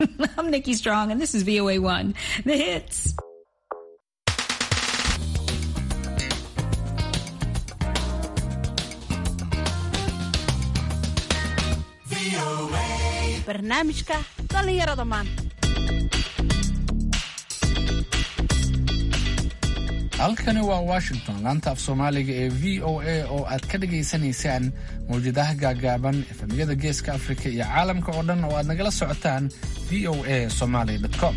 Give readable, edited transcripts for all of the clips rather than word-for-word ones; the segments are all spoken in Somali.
I'm Nikki Strong, and this is VOA1, The Hits. barnaamijka dhalinyarada maanta. halkani waa Washington, laanta af Soomaaliga ee VOA oo aad ka dhageysanaysaan mawjadaha gaagaaban efemyada Geeska Afrika iyo caalamka oo dhan oo aad nagala socotaan voasomali.com.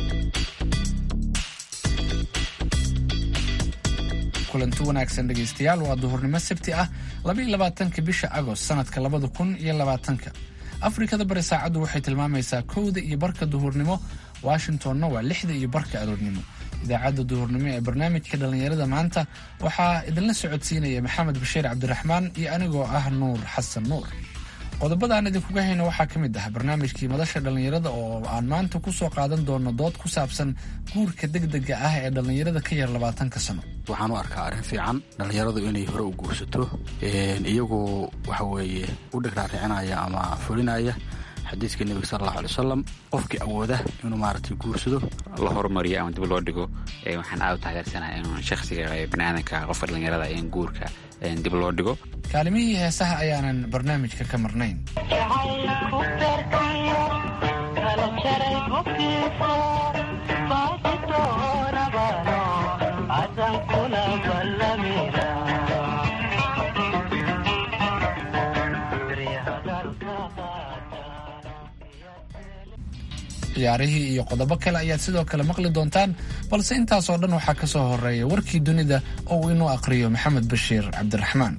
kulanti wanaagsan dhegeystayaal, waa duhurnimo Sabti ah 22 bisha Agost sanadka 2020. Afrikada bari saacadu waxay tilmaamaysaa 1:00 duhurnimo, Washingtonna waa 6:00 aroornimo. idaacadda duhurnimo ee barnaamijka dhalinyarada maanta waxaa idinla socodsiinaya Maxamed Bashiir Cabdiraxmaan iyo anigoo ah Nuur Xasan Nuur. qodobada aan idinkuga hayno waxaa ka mid ah barnaamijkii madasha dhalinyarada oo aan maanta ku soo qaadan doono dood ku saabsan guurka degdega ah ee dhalinyarada ka yar 20 sano. waxaan u arkaa arrin fiican dhalinyaradu inay hore u guursato iyagoo waxa weeye u dhigraaricinaya ama fulinaya xadiiska nabiga sallallahu alayhi wasallam qofkii awooda inuu maartay guursado la horumariyo ama dib loo dhigo waxaan aad u taageersanahay in shakhsiga bani'aadamka qofka dhalinyarada in guurka dib loo dhigo. kaalimihii heesaha ayaanan barnaamijka ka marnayn. ciyaarihii iyo qodobo kale ayaad sidoo kale maqli doontaan, balse intaasoo dhan waxaa ka soo horeeya warkii dunida oo uu inuu aqriyo Maxamed Bashiir Cabdiraxmaan.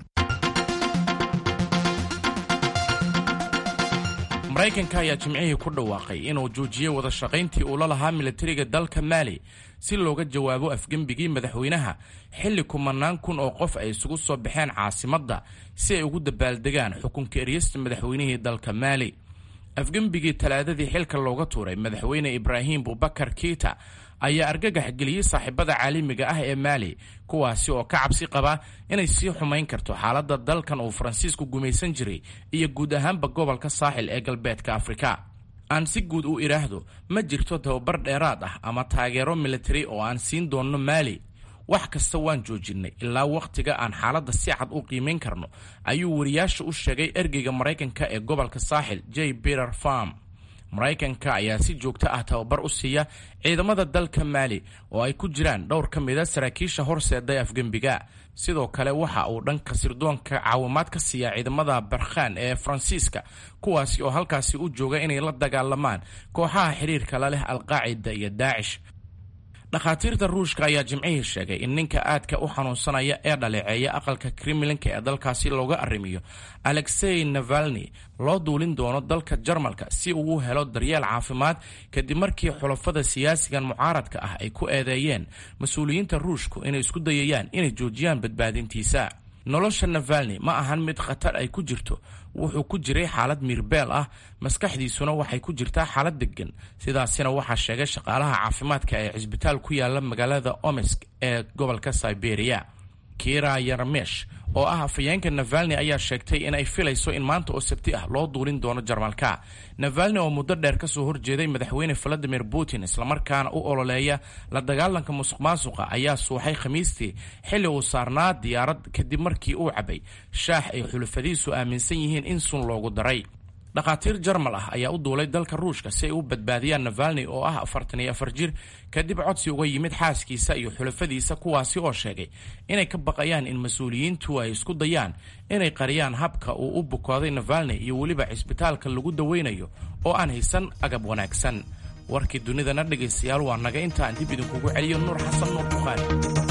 maraykanka ayaa jimcihii ku dhawaaqay inuu joojiyey wada shaqayntii uu la lahaa militariga dalka Maali si looga jawaabo afgembigii madaxweynaha xilli kumanaan kun oo qof ay isugu soo baxeen caasimadda si ay ugu dabaaldegaan xukunka eriyasta madaxweynihii dalka Maali. afgembigii talaadadii xilka looga tuuray madaxweyne Ibrahim Boubacar Keita ayaa argagax geliyey saaxiibada caalamiga ah ee Maali, kuwaasi oo ka cabsi qaba inay sii xumayn karto xaaladda dalkan uu Faransiisku gumaysan jiray iyo guud ahaanba gobolka saaxil ee galbeedka Afrika. aan si guud u iraahdo ma jirto tababar dheeraad ah ama taageero military oo aan siin doono Maali. wax kasta waan joojinay ilaa waqtiga aan xaaladda si cad u qiimeyn karno, ayuu wariyaasha u sheegay ergeyga Maraykanka ee gobolka saaxil J. Peter Pham. Maraykanka ayaa si joogto ah tababar u siiya ciidamada dalka Maali oo ay ku jiraan dhowr ka mid ah saraakiisha horseeday afgembiga. sidoo kale waxa uu dhanka sirdoonka caawimaad ka siiya ciidamada Barkhan ee Faransiiska, kuwaasi oo halkaasi u jooga inay la dagaalamaan kooxaha xiriirka la leh Al-Qaacida iyo Daacish. dhakhaatiirta Ruushka ayaa jimcihii sheegay in ninka aadka u xanuunsanaya ee dhaleeceeya aqalka Kremlinka ee dalkaasi looga arrimiyo Alexei Navalny loo duulin doono dalka Jarmalka si uu u helo daryeel caafimaad kadib markii xulafada siyaasigan mucaaradka ah ay ku eedeeyeen mas'uuliyiinta Ruushku inay isku dayayaan inay joojiyaan badbaadintiisa. nolosha Navalny ma ahan mid khatar ay ku jirto, wuxuu ku jiray xaalad mirbeel ah, maskaxdiisuna waxay ku jirtaa xaalad degan, sidaasina waxaa sheegay shaqaalaha caafimaadka ee cisbitaal ku yaala magaalada Omsk ee gobolka Siberia. Kira Yarmesh oo ah afayeenka Navalny ayaa sheegtay in ay filayso in maanta oo Sabti ah loo duulin doono Jarmalka. Navalny oo muddo dheer ka soo horjeeday madaxweyne Vladimir Putin isla markaana u ololeeya la dagaalanka musuqmaasuqa ayaa suuxay Khamiistii xilli uu saarnaa diyaarad kadib markii uu cabay shaax ay xulafadiisu aaminsan yihiin in sun loogu daray. dhakhaatiir Jarmal ah ayaa u duulay dalka Ruushka si ay u badbaadiyaan Navalny oo ah 44 jir kadib codsi uga yimid xaaskiisa iyo xulafadiisa, kuwaasi oo sheegay inay ka baqayaan in mas'uuliyiintu ay isku dayaan inay qariyaan habka uu u bukooday Navalny iyo weliba cisbitaalka lagu daweynayo oo aan haysan agab wanaagsan. warkii dunidana dhegaystayaal waa naga intaan dib idinkugu celiyo Nuur Xasan Nuur Bukhari.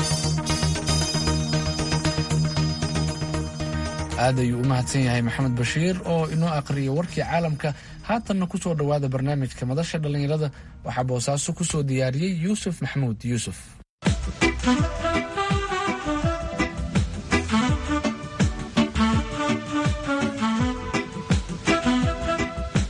aad ayuu u mahadsan yahay Maxamed Bashiir oo inoo aqriyo warkii caalamka. haatanna ku soo dhawaada barnaamijka madasha dhalinyarada, waxaa boosaaso ku soo diyaariyey Yuusuf Maxamuud Yuusuf.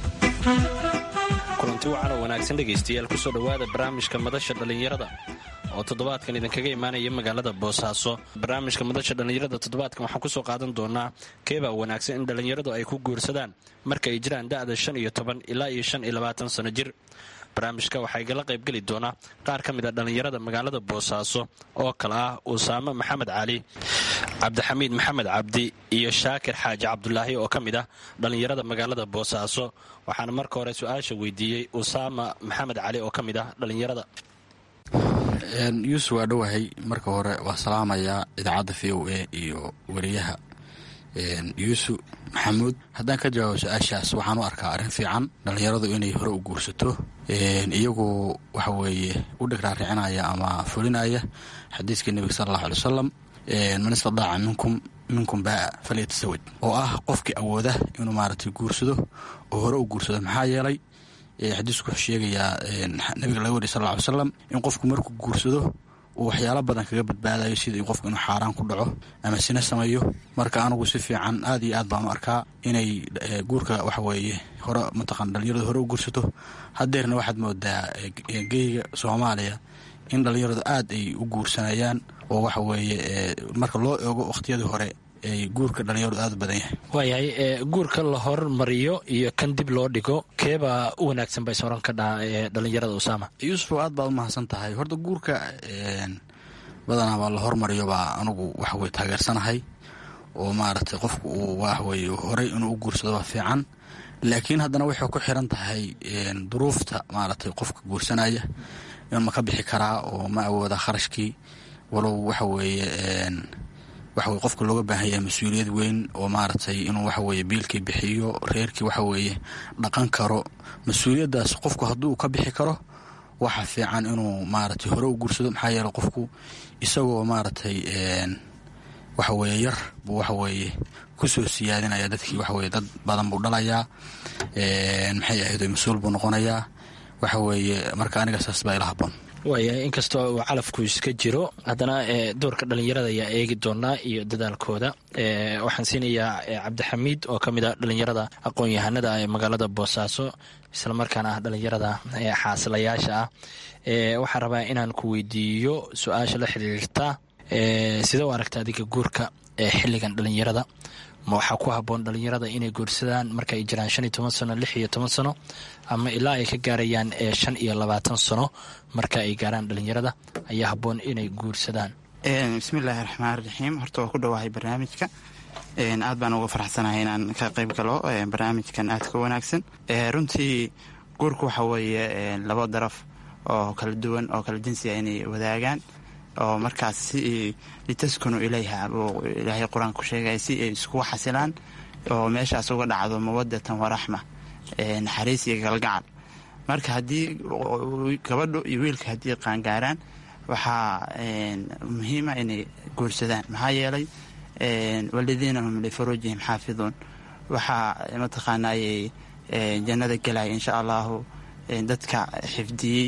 kulanti wacan oo wanaagsan dhegaystayaal, kusoo dhawaada barnaamijka madasha dhalinyarada oo toddobaadkan idinkaga imaanaya magaalada boosaaso. barnaamijka madasha dhallinyarada toddobaadkan waxaan kusoo qaadan doonaa keebaa wanaagsan in dhallinyaradu ay ku guursadaan marka ay jiraan da'da 15 ilaa iyo 25 sano jir. barnaamijka waxaa igala qaybgeli doonaa qaar ka mid a dhallinyarada magaalada boosaaso oo kale ah usaame maxamed cali, cabdixamiid maxamed cabdi iyo shaakir xaaji cabdulaahi oo ka mid ah dhallinyarada magaalada boosaaso. waxaana marka hore su-aasha weydiiyey usaama maxamed cali oo ka mid ah dhallinyarada. yuusuf waa dhowahay. marka hore waa salaamayaa idaacadda v o a iyo wariyaha yuusuf maxamuud. haddaan ka jawaabo su-aashaas, waxaan u arkaa arrin fiican dhallinyaradu inay hore u guursato, iyagoo waxa weeye u dhigraaricinaya ama fulinaya xadiiska nebiga sala allahu alay wasalam, man istadaaca minkum baa falyatasawaj, oo ah qofkii awooda inuu maaragtay guursado oo hore u guursado. maxaa yeelay xadiisku wuxuu sheegayaa nabiga laga wariy sal lla ly slam in qofku markuu guursado uu waxyaalo badan kaga badbaadayo, sida qofku inuu xaaraan ku dhaco ama sina sameeyo. marka anigu si fiican aad iyo aad baan u arkaa inay guurka waxa weeye hore mataqan dhallinyaradu hore u guursato. haddeerna waxaad moodaa geyga Soomaaliya in dhallinyaradu aad ay u guursanayaan, oo waxa weeye marka loo eego wakhtiyadii hore guurka dhallinyaradu aad u badan yahay. waayahay guurka la hormariyo iyo kan dib loo dhigo keebaa u wanaagsan bay soran ka dhaha dhallinyarada usaama? yuusuf aad baad u mahadsan tahay. horta guurka badanaa baa la hormariyo baa anugu waxaweye taageersanahay, oo maaragtay qofku uu waxaweye horey inuu u guursado waa fiican. laakiin haddana waxay ku xiran tahay duruufta maaragtay qofka guursanaya in ma ka bixi karaa oo ma awooda kharashkii, walow waxaweeye waxaweye qofka looga baahan yahay mas-uuliyad weyn oo maaragtay inuu waxaweye biilkii bixiyo, reerkii waxaweeye dhaqan karo. mas-uuliyaddaas qofku hadduu ka bixi karo waxa fiican inuu maaragtay hore u guursado. maxaa yeele qofku isagoo maaragtay waxaweye yar buu waxaweeye kusoo siyaadinaya dadkii, waxaweye dad badan buu dhalayaa, maxay ahayd mas-uul buu noqonayaa. waxaweeye marka aniga saas baa ila habboon. waayahay inkastoo uu calafku iska jiro, haddana doorka dhallinyarada ayaa eegi doonaa iyo dadaalkooda. waxaan siinayaa cabdixamiid oo ka mid ah dhallinyarada aqoon-yahanada ee magaalada boosaaso, islamarkaana ah dhallinyarada xaasilayaasha ah. waxaan rabaa inaan ku weydiiyo su-aasha la xiriirta sida u aragta adiga guurka xilligan dhallinyarada. ma waxaa ku habboon dhallinyarada inay guursadaan marka ay jiraan 15 sano, 16 sano, ama ilaa ay ka gaarayaan 25 sano marka ay gaaraan dhallinyarada ayaa habboon inay guursadaan? bismillaahi raxmaan raxiim. horta waa ku dhowahay barnaamijka, aad baan uga faraxsanahay inaan ka qayb galo barnaamijkan aad ka wanaagsan. runtii guurku waxa weeye laba daraf oo kala duwan oo kala jinsiya inay wadaagaan, oo markaas si litaskunu ilayha uu ilaahay qur-aanku sheegaya, si ay iskugu xasilaan oo meeshaas uga dhacdo mawadatan waraxma, naxariis iyo galgacal. marka haddii gabadhu iyo wiilka haddii qaangaaraan waxaa muhiima inay guursadaan. maxaa yeelay waladiina hum lifuruujihim xaafiduun, waxaa mataqaanaayey jannada gelaya insha allahu dadka xifdiyey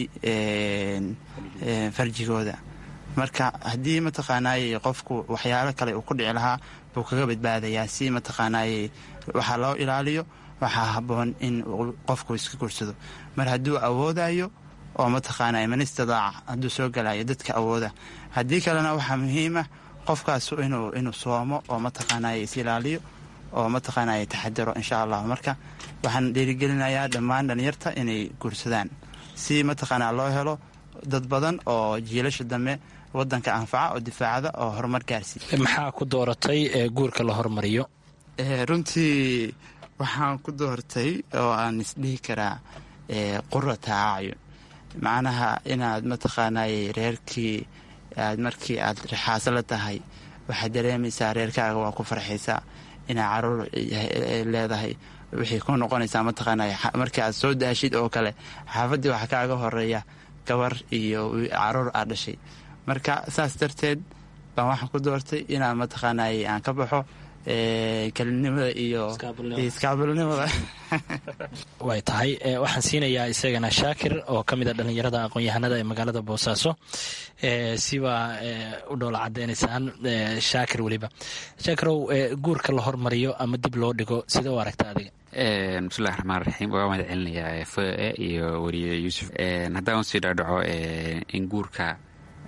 farjigooda. marka haddii mataqaanaayey qofku waxyaalo kale uu ku dhici lahaa buu kaga badbaadayaa. si mataqaanaayey waxaa loo ilaaliyo, waxaa habboon in qofku iska guursado mar hadduu awoodayo, oo mataqaanay man istidaaca hadduu soo galayo dadka awooda. haddii kalena waxaa muhiima qofkaas inuu soomo oo mataqaanay is ilaaliyo oo mataqaanay taxadaro insha allah. marka waxaan dhiirigelinayaa dhammaan dhalinyarta inay guursadaan si mataqaanaa loo helo dad badan oo jiilasha dambe wadanka anfaca oo difaacada oo horumar gaarsiiya. maxaa ku dooratay guurka la hormariyo? runtii waxaan ku doortay oo aan isdhihi karaa qurata acyun, macnaha inaad mataqaanay reerkii aad markii aad rixaasala tahay waxaad dareemaysaa reerkaaga waa ku farxaysaa, inaad caruur leedahay waxay ku noqonaysaa mataqaanay markii aad soo daashid oo kale xaafaddii waxaa kaaga horeeya gabar iyo caruur aad dhashay. marka saas darteed baan waxaan ku doortay inaan mataqaanay aan ka baxo kelinimada iyo iskaabilnimada. way tahay waxaan siinayaa isagana shaakir oo ka mid a dhallinyarada aqoon-yahanada ee magaalada boosaaso. sibaa u dhoola cadeynaysaan shaakir. weliba shaakirow, guurka la hormariyo ama dib loo dhigo sida u aragta adiga? bismillahi raxmaan raxiim. waa mahad celinayaa foe iyo wariye yuusuf. haddaan usii dhaadhaco in guurka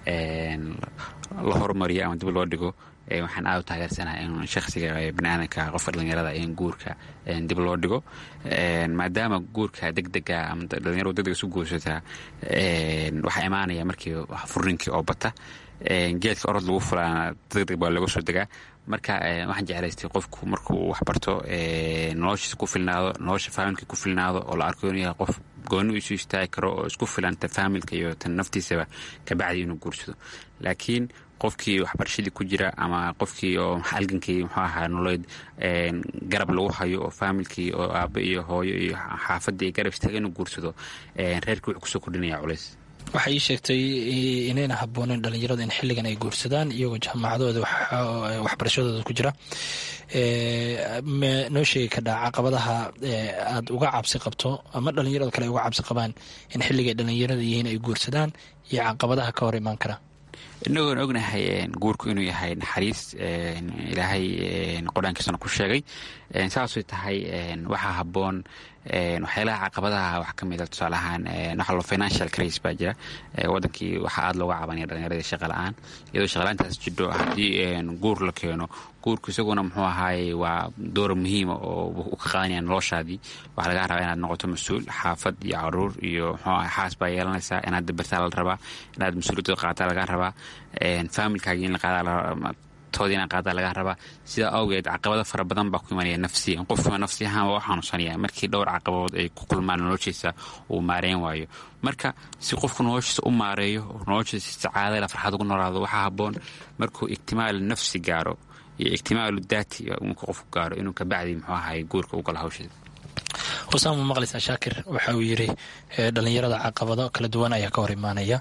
la horumariyo ama dib loo dhigo waxaan aad u taageersanahay in shakhsiga baniaadanka qofka dhallinyarada in guurka dib loo dhigo maadaama guurka degdega ama dhalinyaradu degdeg isu guursataa waxaa imaanaya markii furinkii oo bata geedka orod lagu fulaana degdeg baa laga soo degaa marka waxaan jeclaystay qofku markuu wax barto noloshiisa ku filnaado nolosha faamilka ku filnaado oo la arko inuu yahay qof gooni isu istaagi karo oo isku filanta faamilka iyo tan naftiisaba kabacdi inuu guursado laakiin qofkii waxbarashadii ku jira ama qofkii oo halgankii muxuu ahaa nololeed garab lagu hayo oo faamilkii oo aabbo iyo hooyo iyo xaafadii garab istaaga inuu guursado reerkii wuxuu kusoo kordhinaya culays waxay ii sheegtay inayna habbooneyn dhallinyarada in xilligan ay guursadaan iyagoo jaamacadooda waxbarashadooda ku jira noo sheegi kadhaa caqabadaha aad uga cabsi qabto ama dhallinyarada kale ay uga cabsi qabaan in xilligay dhallinyarada yihiin ay guursadaan iyo caqabadaha ka hor imaan kara inagoon ognahay guurku inuu yahay naxariis ilaahay qur-aankiisana ku sheegay saasay tahay waxaa habboon waxyaalaha caqabadaha wax ka mida tusaale ahaan waxa loo financial crisis baa jira wadankii waxaa aada looga cabanaya dhallinyaradii shaqa la-aan iyadoo shaqala-aantaas jidho haddii guur la keeno guurku isaguna muxuu ahaaye waa door muhiima oo u ka qaadanaya noloshaadii waxaa lagaa rabaa inaad noqoto mas-uul xaafad iyo caruur iyo muxuu aha xaas baa yeelanaysaa inaad dabartaa la rabaa inaad mas-uuliyadooda qaataa lagaa rabaa faamilkaagii in la qaadaa toodiina qaadaa laga rabaa sidaa awgeed caqabado fara badan baa ku imanaya nafsiya qofka nafsi ahaan waa u xanuunsanaya markii dhowr caqabadood ay ku kulmaan noloshiisa uu maareyn waayo marka si qofku noloshiisa u maareeyo noloshiisa sacaadala farxad ugu noolaado waxaa habboon markuu iktimaalu nafsi gaaro iyo iktimaalu daati markuu qofku gaaro inuu kabacdi muxuu ahay guurka u galo hawsheeda husaam maqlisa shaakir waxa uu yidhi dhallinyarada caqabado kala duwan ayaa ka hor imaanaya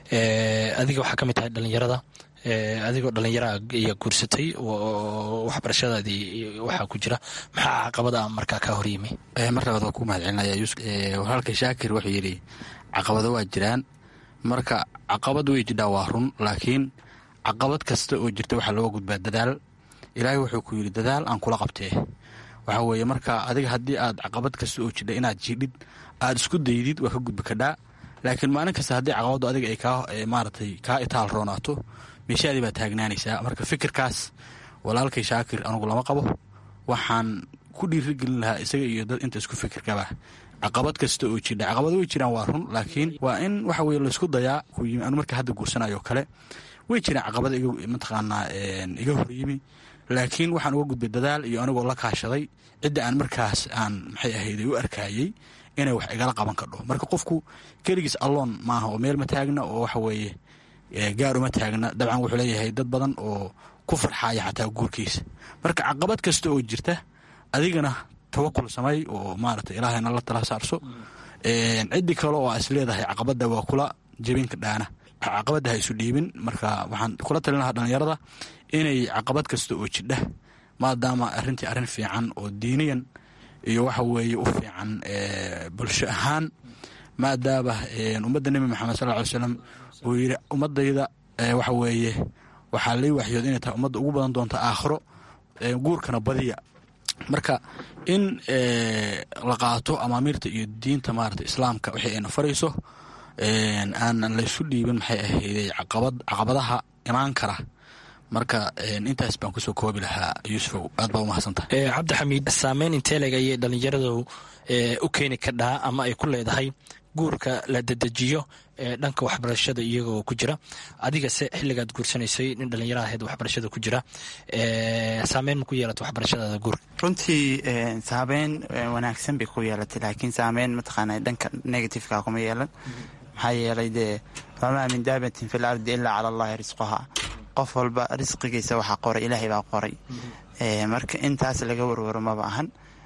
adiga waxaa ka mid tahay dhallinyarada adigoo dhallinyara ayaa guursatay waxbarashadaadii waxaa ku jira maxaa caqabada markaa kaa horyimi mar labaad waa ku mahadcelinaya yuusuf walaalka shaakir wuxuu yidhi caqabado waa jiraan marka caqabad way jidhaa waa run laakiin caqabad kasta oo jirta waxaa looga gudbaa dadaal ilaahay wuxuu ku yidhi dadaal aan kula qabtee waxaa weeye marka adiga haddii aad caqabad kasta oo jidha inaad jiidhid aad isku daydid waa ka gudbi kadhaa laakiin maalin kasta haddii caqabaddu adiga ay maaratay kaa itaal roonaato meeshaadii baa taagnaanaysaa marka fikirkaas walaalkay shaakir anugu lama qabo waxaan ku dhiirigelin lahaa isaga iyo dad inta isku fikirkaba caqabad kasta oo jidha caqabado way jiraan waa run laakiin waa in waxa weye laysku dayaa anu marka hadda guursanayo kale way jiraan caqabada mataqaanaa iga horyimi laakiin waxaan uga gudbay dadaal iyo anigoo la kaashaday cidda aan markaas aan maxay ahayday u arkayey inay wax igala qaban kadho marka qofku keligiis alloon maaha oo meel ma taagna oo waxa weeye gaar uma taagna dabcan wuxuu leeyahay dad badan oo ku farxaaya xataa guurkiisa marka caqabad kasta oo jirta adigana tawakul samay oo maarata ilaahayna la tala saarso ciddi kale oo is leedahay caqabadda waa kula jebinka dhaana caqabadda ha isu dhiibin marka waxaan kula talin lahaa dhallinyarada inay caqabad kasta oo jidha maadaama arrintii arrin fiican oo diiniyan iyo waxa weeye u fiican bulsho ahaan maadaama ummadda nebi maxamed sal ly slam uu yidhi ummadayda waxa weeye waxaa lay waxyood inay tahay ummadda ugu badan doonta aakhiro guurkana badiya marka in la qaato amaamiirta iyo diinta maarata islaamka wixii ayna farayso aanan laysu dhiibin maxay ahayday caqabadaha imaan kara marka intaas baan kusoo koobi lahaa yuusufow aad baa umahadsantahay cabdixamiid saameyn inteeleg ayay dhallinyaradu u keeni kadhaa ama ay ku leedahay guurka la dedejiyo dhanka waxbarashada iyagoo ku jira adigase xilligaad guursanaysay nin dhallinyara ahayd waxbarashada ku jira saameyn ma ku yeelata waxbarashadaada guurka runtii saameyn wanaagsan bay ku yeelatay laakiin saameyn mataqaana dhanka negativeka kuma yeelan maxaa yeelay dee wamaa min daabatin fi lardi ilaa cala allahi risquhaa qof walba risqigiisa waxaa qoray ilaahay baa qoray marka intaas laga warwaro maba ahan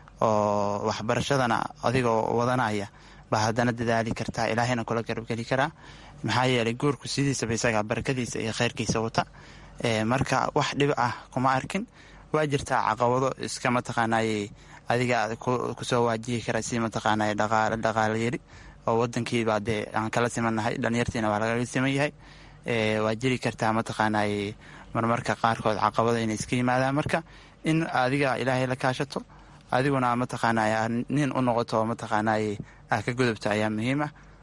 oo waxbarashadana adigoo wadanaya baa haddana dadaali kartaa ilaahayna kula garabgeli karaa maxaa yeelay guurku sidiisaba isagaa barakadiisa iyo khayrkiisa wata marka wax dhib ah kuma arkin waa jirtaa caqabado iska mataqaanaaye adiga kusoo waajihi kara si mataqaanaaye dhaqaalo yari oo wadankiibaa dee aan kala simannahay dhalinyartiina waa lagaga siman yahay waa jiri kartaa mataqaanaaye marmarka qaarkood caqabado inay iska yimaadaan marka in adiga ilaahay la kaashato adiguna mataqaanaaye nin u noqoto mataqaanaaye ka gudubta ayaa muhiim ah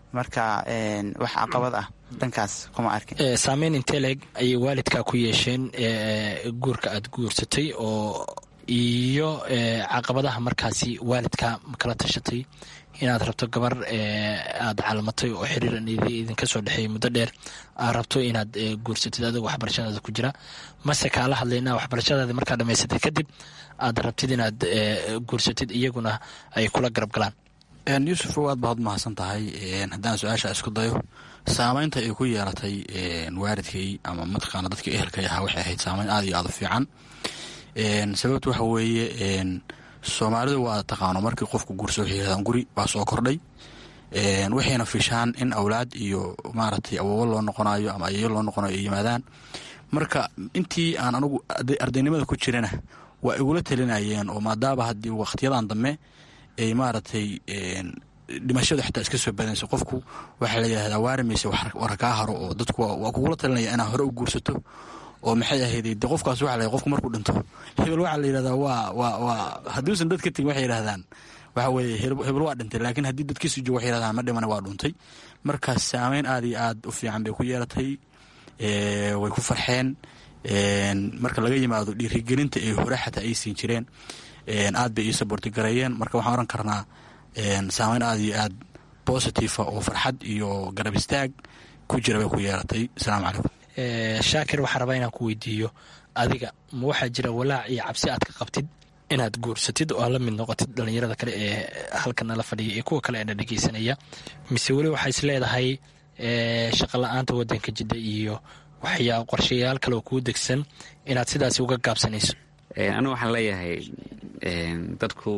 marka wax caqabad ah dhankaas kuma arkin. saameyn intee leeg ayay waalidkaa ku yeesheen guurka aad guursatay oo iyo caqabadaha markaasi waalidka makala tashatay inaad rabto gabar aad calmatay oo xiriir idinka soo dhexeeyay muddo dheer aad rabto inaad guursatid adigo waxbarashadaada ku jira mase kaala hadlayna waxbarashadaada markaa dhamaysatay kadib aad rabtid inaad guursatid iyaguna ay kula garab galaan? yuusuf aad baad mahadsan tahay. haddaan su-aasha isku dayo saameynta ay ku yeelatay waalidkay ama mataqaana dadka ehelkay ahaa waxay ahayd saameyn aad iyo aad u fiican. sababta waxa weeye soomaalidu waa taqaano markii qofku guurso waxay yidhahdaan guri baa soo kordhay, waxayna fishaan in awlaad iyo maaragtay awoowo loo noqonayo ama ayeeyo loo noqonayo ay yimaadaan. marka intii aan anugu ardaynimada ku jirana waa igula talinayeen oo maadaama haddii wakhtiyadan dambe ay maaragtay dhimashadu xitaa iska soo badanayso qofku waxaa la yidhahdaa waarimaysa war kaa haro oo dadku waa kugula talinaya inaad hore u guursato oo maxay ahayday de qofkaas waxa la qofku markuu dhinto hebel waxaa la yidhahdaa waa hadduusan dad ka tegin waxay yidhahdaan waxa weeye hebel waa dhintay, laakiin haddii dadkiisu joogo waxay yidhahdaan ma dhimana waa dhuntay. markaas saameyn aad iyo aad u fiican bay ku yeelatay, way ku farxeen. marka laga yimaado dhiirigelinta ee hore xataa ay siin jireen aad bay ii saborti gareeyeen. marka waxaan oran karnaa saameyn aad iyo aad bositifa oo farxad iyo garab istaag ku jira bay ku yeelatay. asalaamu calaykum. shaakir waxaan rabaa inaan ku weydiiyo adiga ma waxaa jira walaac iyo cabsi aad ka qabtid inaad guursatid oo aad la mid noqotid dhallinyarada kale ee halkan nala fadhiya iyo kuwa kale ee na dhegeysanaya, mise weli waxaa is leedahay shaqa la-aanta wadanka jidda iyo qorshayaal kale oo kuu degsan inaad sidaasi uga gaabsanayso? anigu waxaan leeyahay dadku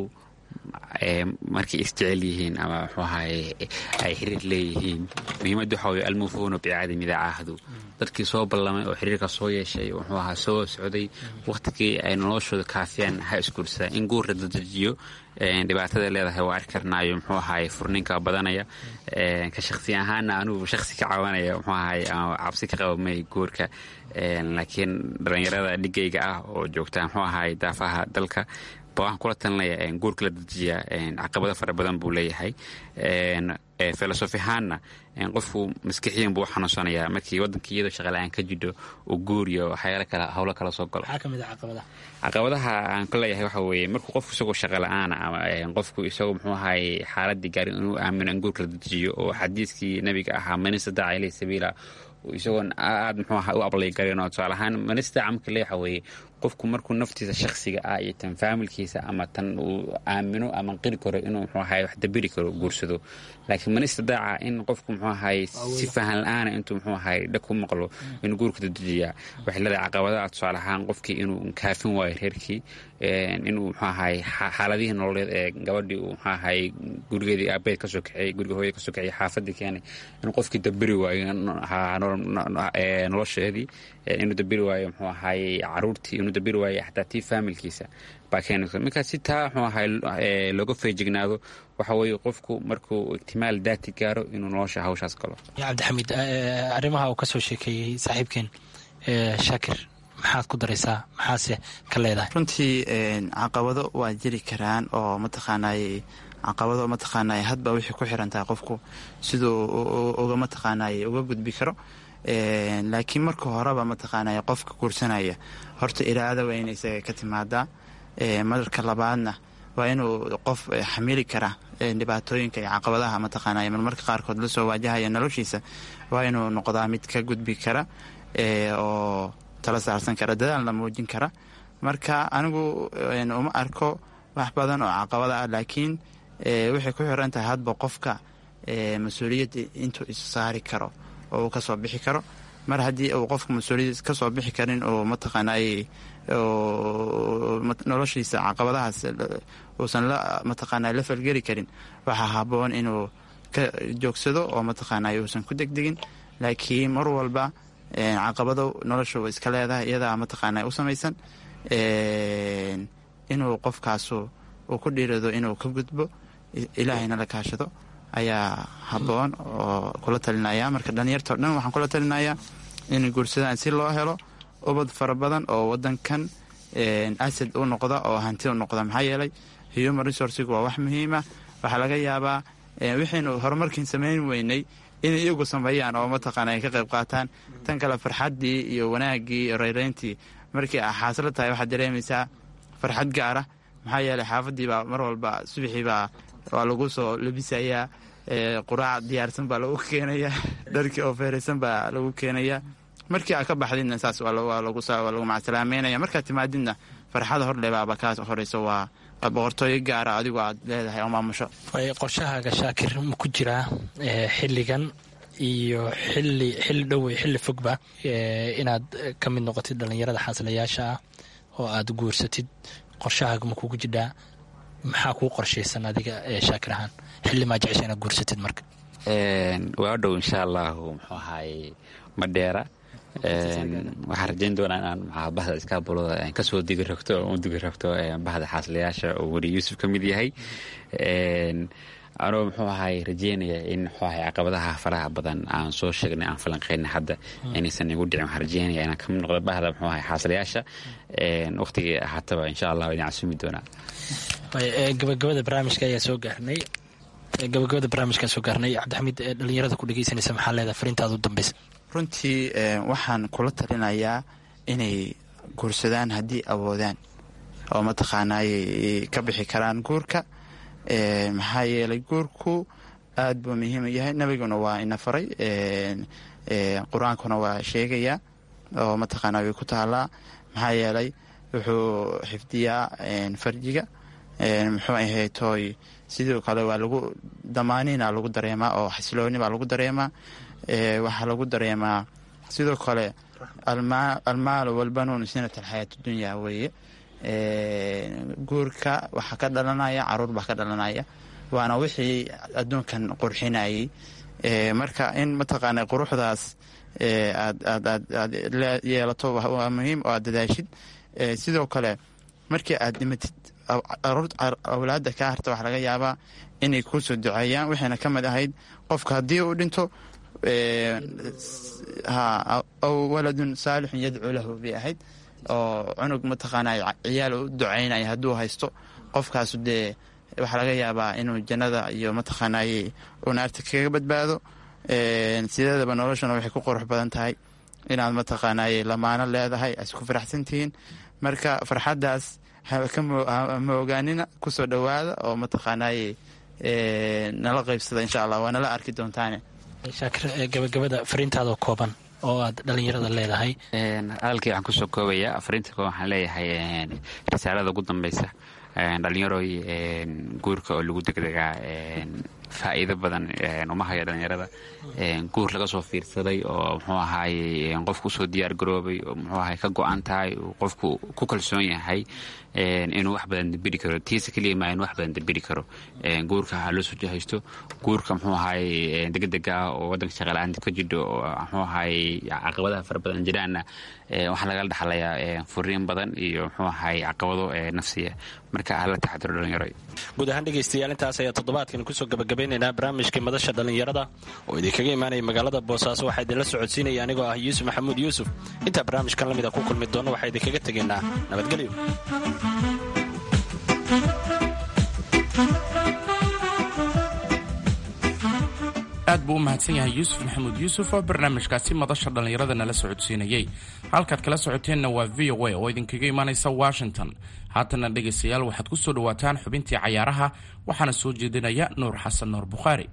markay isjecel yihiin ama muxuu ahaye ay xiriir leeyihiin muhiimadda waxaa weye almuufuuna bicaadi midacaahdu. dadkii soo ballamay oo xiriirka soo yeeshay muxuu ahaa soo socday wakhtigii ay noloshooda kaafiyaan ha isguursadaan. in guur la dadejiyo dhibaatada leedahay waa arki karnaayo muxuu ahaye furninka badanaya. ka shaksi ahaana anugu shaksi ka cabanaya muxuu ahaye ama cabsi ka qaba may guurka, laakiin dhallinyarada dhigayga ah oo joogta muxuu ahaye daafaha dalka ba waxaan kula talinaya guurka la dajiya caqabado fara badan buu leeyahay. filosofi ahaanna qofku maskixiyan buu xanuunsanayaa markii waddankii iyadoo shaqala-aan ka jidho uu guuriyo waxyaala kale howlo kala soo galo. maxaa ka mid a caqabadaha aan ka leeyahay waxa weeye markuu qofku isagoo shaqala-aana ama qofku isagoo muxuu ahaye xaaladii gaarin inuu aamino in guurka la dajiyo oo xadiiskii nabiga ahaa man istadaaca ilayhi sabiila isagoon aad muxuu aha u ablay garin oo tusaale ahaan man istadaaca marka le waxa weeye qofku markuu naftiisa shakhsiga ah iyo tan faamilkiisa ama tan uu aamino ama qiri karo inuu muxuu ahaye wax dabiri karo guursado. laakiin man istadaaca in qofku muxuu ahaye si fahan la-aana intuu muxuu ahaye dhag ku maqlo inuu guurka dadejiyaa waxay leedahay caqabadaha tusaale ahaan qofkii inuu kaafin waayo reerkii, inuu muxuu ahaye xaaladihii nololeed ee gabadhii uu muxuu ahaye gurigeedii aabeed ka soo kaxeeyey guriga hooyada ka soo kaxeeyey xaafadii keenay inuu qofkii dabiri waayo nolosheedii, inuu dabiri waayo muxuu ahaye caruurtii, inuu dabiri waayo xataa tii faamilkiisa baa keenaysa. markaa si taa muxuu ahaye looga feejignaado waxa weeye qofku markuu ihtimaal daati gaaro inuu nolosha hawshaas galo. cabdixamiid arrimaha uu ka soo sheekeeyey saaxiibkeen shaakir maxaad ku daraysaa, maxaase ka leedahay? runtii caqabado waa jiri karaan oo mataqaanay caqabado mataqaanay hadba wixii ku xirantahay qofku siduu uga mataqaanay uga gudbi karo. laakiin marka horeba mataqaanay qofka guursanaya horta iraada waa inay isaga ka timaadaa. marka labaadna waa inuu qof xamili kara dhibaatooyinka iyo caqabadaha mataqaanay marmarka qaarkood la soo waajahaya noloshiisa waa inuu noqdaa mid ka gudbi kara oo tala saarsan kara, dadaalna muujin kara. marka anigu uma arko wax badan oo caqabada ah, laakiin waxay ku xiran tahay hadba qofka mas-uuliyadda intuu is saari karo oo uu ka soo bixi karo. mar haddii uu qofka mas-uuliyadda ka soo bixi karin oo mataqaanay noloshiisa caqabadahaas uusan mataqaanay la falgeli karin, waxaa habboon inuu ka joogsado oo mataqaanay uusan ku degdegin. laakiin mar walba caqabado nolosha way iska leedahay iyadaa mataqaanay u samaysan inuu qofkaasu uu ku dhiirado inuu ka gudbo ilaahayna la kaashado ayaa habboon oo kula talinaya. marka dhalinyartao dhan waxaan kula talinayaa inay guursadaan si loo helo ubad fara badan oo wadankan asad u noqda oo hanti u noqda. maxaa yeelay human resourcigu waa wax muhiima. waxaa laga yaabaa wixiinu horumarkiin samayn weynay inay iyagu sameeyaan oo mataqaana ay ka qayb qaataan. tan kale farxaddii iyo wanaaggii iyo rayrayntii markii a xaasilo tahay waxaad dareemaysaa farxad gaara, maxaa yeelay xaafaddiibaa mar walba subaxiibaa waa lagu soo labisayaa, quraac diyaarsan baa lagu keenayaa, dharkii oo feeraysan baa lagu keenayaa. markii aad ka baxdidna saas waa lagu macasalaameynaya. markaad timaadidna farxada horlebaaba kaa horayso waa boqortooyo gaara adigu aad leedahay oo maamusho. qorshahaaga shaakir ma ku jiraa xilligan iyo xilli dhow xilli fogba inaad ka mid noqotid dhallinyarada xaasilayaasha ah oo aad guursatid? qorshahaaga ma kugu jidhaa? maxaa kuu qorshaysan adiga shaakir ahaan? xilli maa jecesha inaad guursatid marka? waa dhow insha allahu muxuu ahaay madheera. waxaan rajayn doonaa inaan bahda iskaabulada kasoo digi ragto oo u digi ragto bahda xaasilayaasha oo weli yuusuf ka mid yahay. anoo muxuu ahay rajeynaya in muxuu ahay caqabadaha faraha badan aan soo sheegnay aan falanqeyna hadda inaysan igu dhicin. waxaan rajeynaya inaan kamid noqdo bahda muxuu ahay xaasilayaasha waqtigii ahaataba insha allah idin casumi doonaa. gabagabada barnaamijka ayaa soo gaarnay. cabdixamiid, dhalinyarada ku dhegeysanaysa maxaa leedahay fariintaada u dambaysa? runtii waxaan kula talinayaa inay guursadaan haddii awoodaan oo mataqaanaa ay ka bixi karaan guurka. maxaa yeelay guurku aad buu muhiim yahay, nabiguna waa ina faray, qur-aankuna waa sheegayaa oo mataqaanaa way ku taalaa. maxaa yeelay wuxuu xifdiyaa farjiga, muxuu ahay tooy sidoo kale waa lagu damaaniina lagu dareemaa oo xasilooni baa lagu dareemaa. waxaa lagu dareemaa sidoo kale almaalu walbanuun sinat alxayaat dunya weeye. guurka waxaa ka dhalanaya caruur baa ka dhalanaya, waana wixii adduunkan qurxinayay. marka in mataqaana quruxdaas aad yeelato waa muhiim oo aad dadaashid. sidoo kale markii aad dhimatid awlaada kaa harta waxaa laga yaabaa inay kuu soo duceeyaan. waxayna ka mid ahayd qofka haddii uu dhinto aw waladun saalixun yadcuu lahu bay ahayd, oo cunug mataqaana ciyaal u ducaynaya hadduu haysto qofkaasu dee waxaa laga yaabaa inuu jannada iyo mataqaanay uu naarta kaga badbaado. sideedaba noloshuna waxay ku qurux badan tahay inaad mataqaanay lamaano leedahay as ku faraxsantihiin. marka farxaddaas ma ogaanina kusoo dhowaada oo mataqaanay nala qaybsada insha allah waa nala arki doontaane. shaakir, gabagabada fariintaadoo kooban oo aad dhalinyarada leedahay? hadalkii waxaan kusoo koobaya fariinta kooban waxaan leeyahay risaalada ugu dambeysa dhalinyaroy guurka oo lagu degdegaa faa'iido badan uma hayo dhalinyarada. guur laga soo fiirsaday oo muxuu ahaay qofku usoo diyaar garoobay oo muxuu ahay ka go-an tahay qofku ku kalsoon yahay inuu wax badan dabiri karo. tiisa keliya maa inuu wax badan dabiri karo. guurka ha loo soo jahaysto. guurka muxuu ahaay degdega oo waddanka shaqala-aanta ka jidho oo muxuu ahaay caqabadaha fara badan jiraanna waxaa lagala dhaxlayaa furiin badan iyo muxuu ahaay caqabado nafsiya. marka hala taxadiro dhalinyaro. guud ahaan dhegaystayaal intaas ayaa toddobaadkan kusoo gabagabeynaynaa barnaamijkii madasha dhalinyarada oo idinkaga imaanaya magaalada boosaaso. waxaa idinla socodsiinaya anigoo ah yuusuf maxamuud yuusuf. intaa barnaamijkan lamid a ku kulmi doonna waxaa idinkaga tegaynaa nabadgelyo. aad buu u mahadsan yahay yuusuf maxamuud yuusuf oo barnaamijkaasi madasha dhallinyarada nala socodsiinayey. halkaad kala socoteenna waa v o a oo idinkaga imaanaysa washington. haatana dhegaystayaal waxaad ku soo dhowaataan xubintii cayaaraha waxaana soo jeedinaya nuur xasan nuur bukhaari.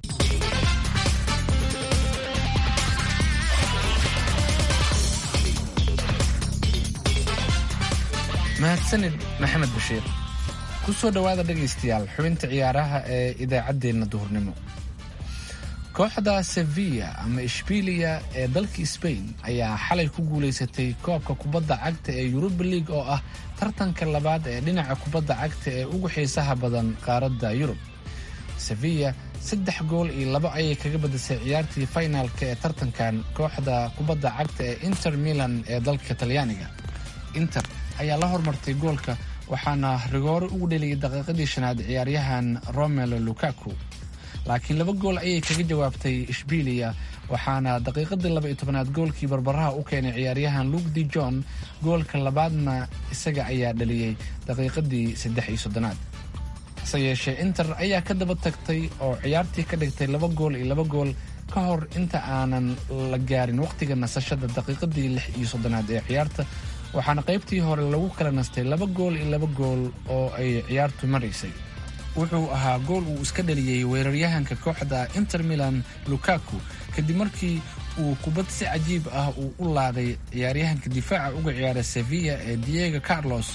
mahadsanid maxamed bashiir. ku soo dhowaada dhegaystayaal xubinta ciyaaraha ee idaacaddeenna duhurnimo. kooxda sevilla ama ishbiiliya ee dalka sbain ayaa xalay ku guulaysatay koobka kubadda cagta ee yuruba league oo ah tartanka labaad ee dhinaca kubadda cagta ee ugu xiisaha badan qaaradda yurub. sevilla 3-2 ayay kaga badisay ciyaartii faynaalka ee tartankan kooxda kubadda cagta ee inter milan ee dalka talyaaniga. inter ayaa la hormartay goolka waxaana rigoore ugu dheliyay daqiiqadii shanaad ciyaaryahan romelo lukaku, laakiin 2 gool ayay kaga jawaabtay ishbiiliya waxaana daqiiqadii 12aad goolkii barbaraha u keenay ciyaaryahan luke de jon. goolka labaadna isaga ayaa dhaliyey daqiiqadii 33aad. hase yeeshee inter ayaa ka daba tagtay oo ciyaartii ka dhigtay 2 gool iyo 2 gool ka hor inta aanan la gaarin waqtiga nasashada daqiiqadii 36aad ee ciyaarta, waxaana qaybtii hore lagu kala nastay 2 gool iyo 2 gool oo ay ciyaartu maraysay. wuxuu ahaa gool uu iska dhaliyey weeraryahanka kooxda Inter Milan Lukaku kadib markii uu kubad si cajiib ah uu u laaday ciyaaryahanka difaaca uga ciyaara Sevilla ee Diego Carlos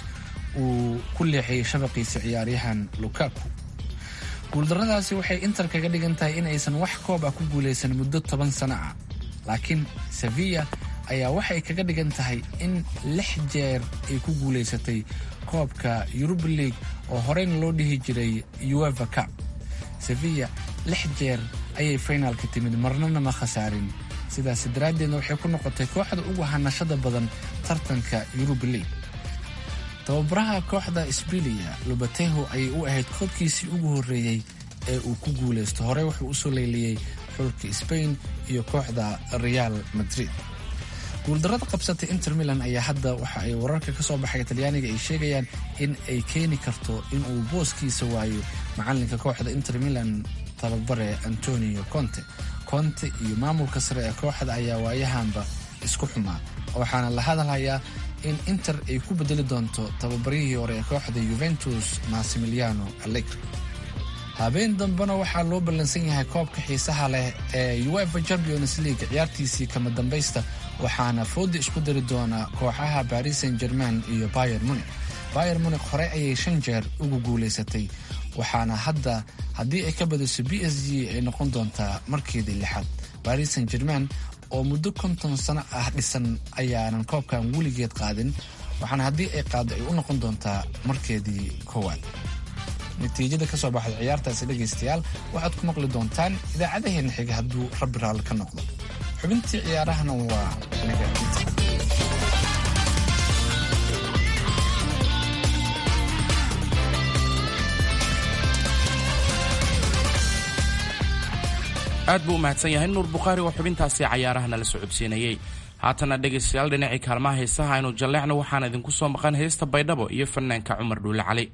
uu ku leexiyay shabaqiisa ciyaaryahan Lukaku. guuldarradaasi waxay Inter kaga dhigan tahay in aysan wax koob ah ku guuleysan muddo 10 sano ah, laakiin Sevilla ayaa waxay kaga dhigan tahay in 6 jeer ay ku guuleysatay koobka Europa League oo horeyna loo dhihi jiray UEFA Cup. Sevilla 6 jeer ayay finalka timid, marnana ma khasaarin, sidaas daraaddeedna waxay ku noqotay kooxda ugu hanashada badan tartanka Europa League. tababaraha kooxda Isbilia Lobatejo ayay u ahayd koobkiisii ugu horreeyey ee uu ku guuleysto. horey wuxuu u soo leeliyey xulka Spain iyo kooxda Real Madrid. guuldarrada qabsatay Inter Milan ayaa hadda waxa ay wararka ka soo baxay Talyaaniga ay sheegayaan in ay keeni karto in uu booskiisa waayo macalinka kooxda Inter Milan tababare Antonio Conte iyo maamulka sare ee kooxda ayaa waayahanba isku xumaa, waxaana la hadalhayaa in Inter ay ku bedeli doonto tababarihii hore ee kooxda Juventus Massimiliano Allegri. habeen dambena waxaa loo ballansan yahay koobka xiisaha leh ee UEFA Champions League ciyaartiisii kama dambaysta, waxaana fooda isku dari doona kooxaha Paris Saint-Germain iyo Bayern Munich. Bayern Munich hore ayay 5 jeer ugu guuleysatay, waxaana hadda haddii ay ka badiso PSG ay noqon doontaa markeedii 6aad. Paris Saint-Germain oo muddo 50 sano ah dhisan ayaanan koobkan weligeed qaadin, waxaana haddii ay qaado ay u noqon doontaa markeedii 1aad. natiijada ka soo baxday ciyaartaasi dhegaystayaal waxaad ku maqli doontaan idaacadaheena xiga hadduu rabbi raalli ka noqdo. xubintii ciyaarahana waa nagaadinta. aad buu u mahadsan yahay Nuur Bukhaari oo xubintaasi cayaarahana la socodsiinayay. haatana dhegaystayaal dhinacii kaalmaha heesaha aynu jalleecno, waxaan idinku soo maqan heesta Baydhabo iyo fanaanka Cumar Dhuule Cali.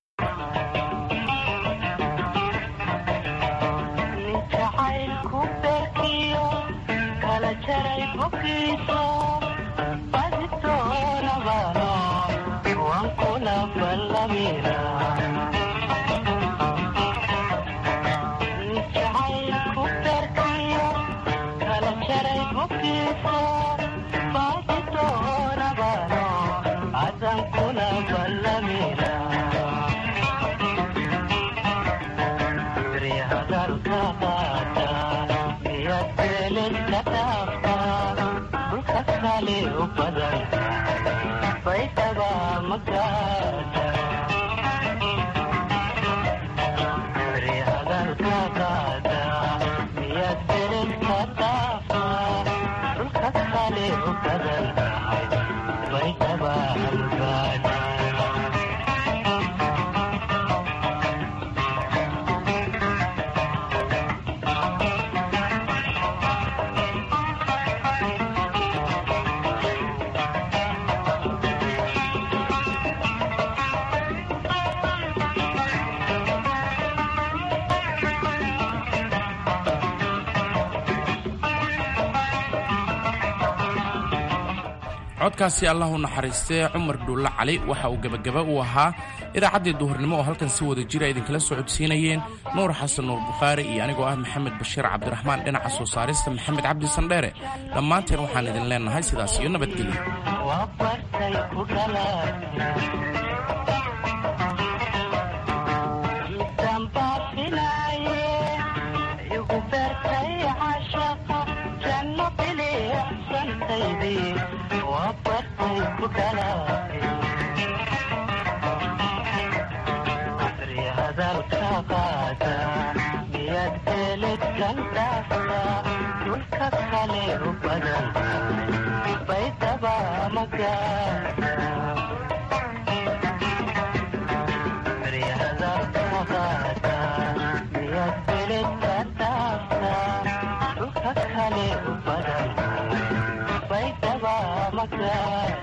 codkaasi allah u naxariistay Cumar Dhuule Cali waxa uu gabagaba u ahaa idaacaddii duhurnimo oo halkan si wada jira idinkala socodsiinayeen Nuur Xasan Nuur Bukhaari iyo anigoo ah Maxamed Bashiir Cabdiraxmaan, dhinaca soo saarista Maxamed Cabdi Sandheere. dhammaanteen waxaan idin leenahay sidaas iyo nabadgelyo. Bye.